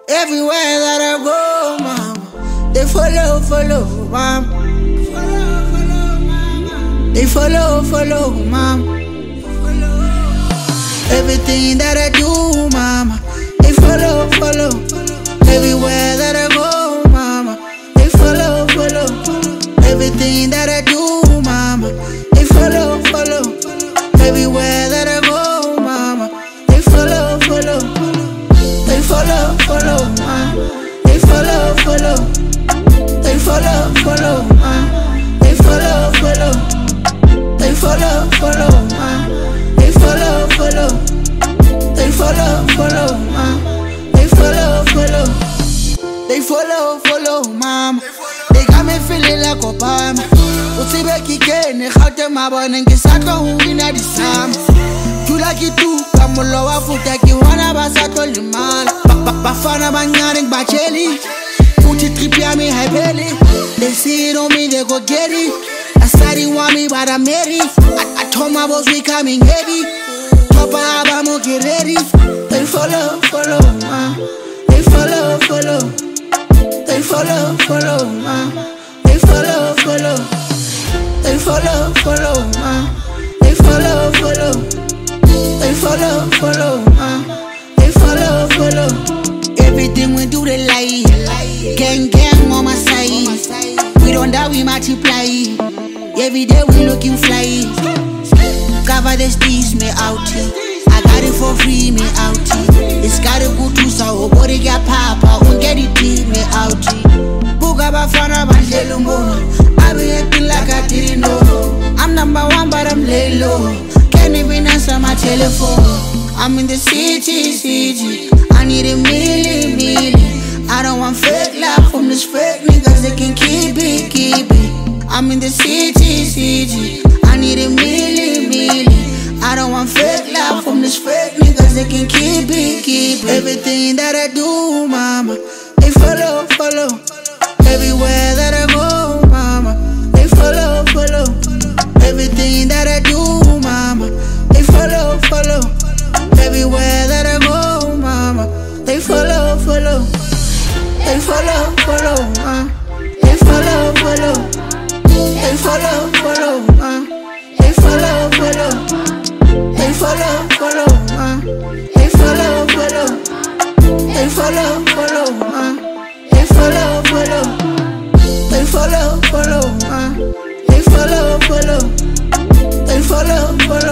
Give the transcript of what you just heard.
Everywhere that I go, mama, they follow, mama. They follow, mama. Everything that I do, mama, they follow. Everywhere that I go, mama, they follow. Everything that I do, mama, they follow. Everywhere that I go, mama, they follow. They follow, mama. They follow. They follow, mama. They follow. They follow, mama. They follow. They follow, mama. They follow. They follow, mama. They got me feeling like Obama. Utsibe kikene, gaute mabone, ngisatlo uwina disama. Tula kitu, kamulo wafuta kiwana basato limala. Bafana banyane ngibacheli, uthi trip yami haybeli. They see it on me, they go get it. I said he want me, but I'm ready. I told my boss we coming heavy. Papa Abamo get ready. They follow, ma. They follow. They follow, ma. They follow. They follow, ma. They follow. They follow, ma. They follow. Everything we do they lie. Gang on my side. We don't die, we multiply. Every day we looking fly. Cover the steez me out. I got it for free me out. It's gotta go to so body got papa. Won't get it me out. Buga bafana bandelumbo. I be acting like I didn't know. I'm number one but I'm lay low. Can't even answer my telephone. I'm in the city. I need a million. I don't want fake love from these fake niggas. They can keep it. I'm in the city. I need a million. I don't want fake love from these fake niggas. They can keep it. Everything that I do, mama, they follow. Everywhere that I go, mama, they follow. Everything that I do, mama, they follow. Everywhere that I go, mama, they follow. They follow, mama. They follow. They follow, ma. They follow, They follow, ma. They follow. They follow, ma. They follow. They follow, ma. They follow. They follow.